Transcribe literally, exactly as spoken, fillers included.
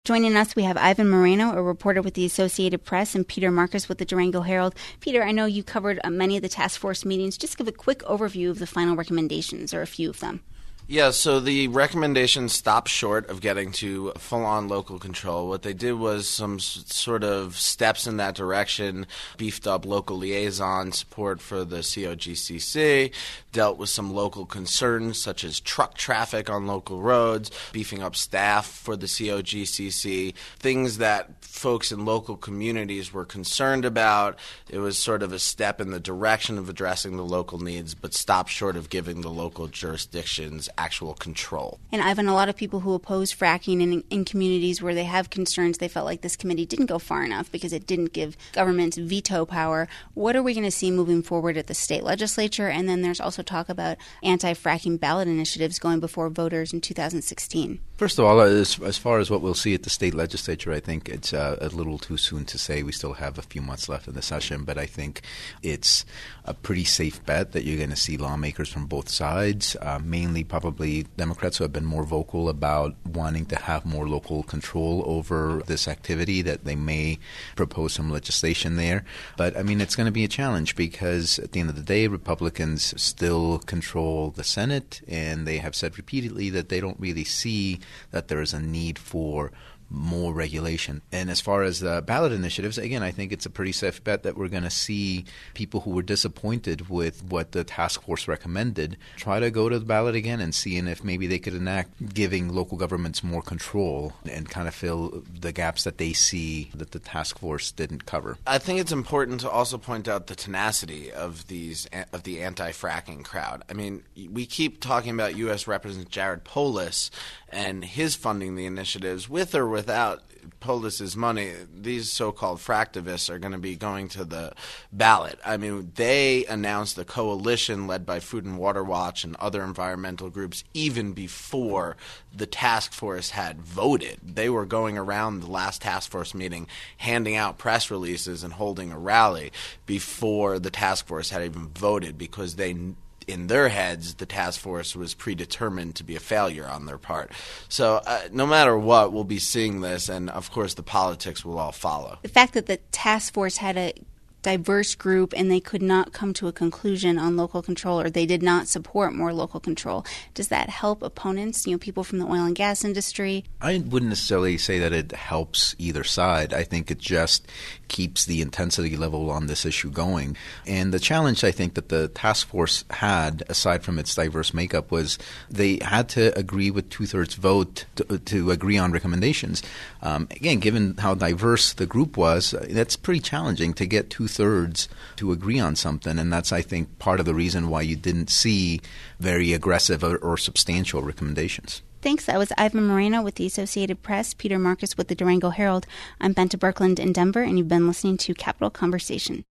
Joining us, we have Ivan Moreno, a reporter with the Associated Press, and Peter Marcus with the Durango Herald. Peter, I know you covered uh, many of the task force meetings. Just give a quick overview of the final recommendations, or a few of them. Yeah, so the recommendations stopped short of getting to full-on local control. What they did was some s- sort of steps in that direction, beefed up local liaison support for the C O G C C, dealt with some local concerns such as truck traffic on local roads, beefing up staff for the C O G C C, things that folks in local communities were concerned about. It was sort of a step in the direction of addressing the local needs, but stopped short of giving the local jurisdictions actual control. And Ivan, a lot of people who oppose fracking in, in communities where they have concerns, they felt like this committee didn't go far enough because it didn't give governments veto power. What are we going to see moving forward at the state legislature? And then there's also talk about anti-fracking ballot initiatives going before voters in two thousand sixteen. First of all, as, as far as what we'll see at the state legislature, I think it's uh, a little too soon to say. We still have a few months left in the session, but I think it's a pretty safe bet that you're going to see lawmakers from both sides, uh, mainly probably Democrats who have been more vocal about wanting to have more local control over this activity, that they may propose some legislation there. But, I mean, it's going to be a challenge because at the end of the day, Republicans still control the Senate, and they have said repeatedly that they don't really see that there is a need for more regulation. And as far as the ballot initiatives, again, I think it's a pretty safe bet that we're going to see people who were disappointed with what the task force recommended try to go to the ballot again and seeing if maybe they could enact giving local governments more control and kind of fill the gaps that they see that the task force didn't cover. I think it's important to also point out the tenacity of these of the anti-fracking crowd. I mean, we keep talking about U S Representative Jared Polis and his funding the initiatives. With or without Polis's money, these so-called fractivists are going to be going to the ballot. I mean, they announced a coalition led by Food and Water Watch and other environmental groups even before the task force had voted. They were going around the last task force meeting handing out press releases and holding a rally before the task force had even voted because they in their heads, the task force was predetermined to be a failure on their part. So uh, no matter what, we'll be seeing this, and of course the politics will all follow. The fact that the task force had a diverse group and they could not come to a conclusion on local control, or they did not support more local control, does that help opponents, you know, people from the oil and gas industry? I wouldn't necessarily say that it helps either side. I think it just keeps the intensity level on this issue going. And the challenge I think that the task force had, aside from its diverse makeup, was they had to agree with two-thirds vote to, to agree on recommendations. Um, again, given how diverse the group was, that's pretty challenging to get two thirds to agree on something, and that's, I think, part of the reason why you didn't see very aggressive or, or substantial recommendations. Thanks. That was Ivan Moreno with the Associated Press, Peter Marcus with the Durango Herald. I'm Benta Birkeland in Denver, and you've been listening to Capitol Conversation.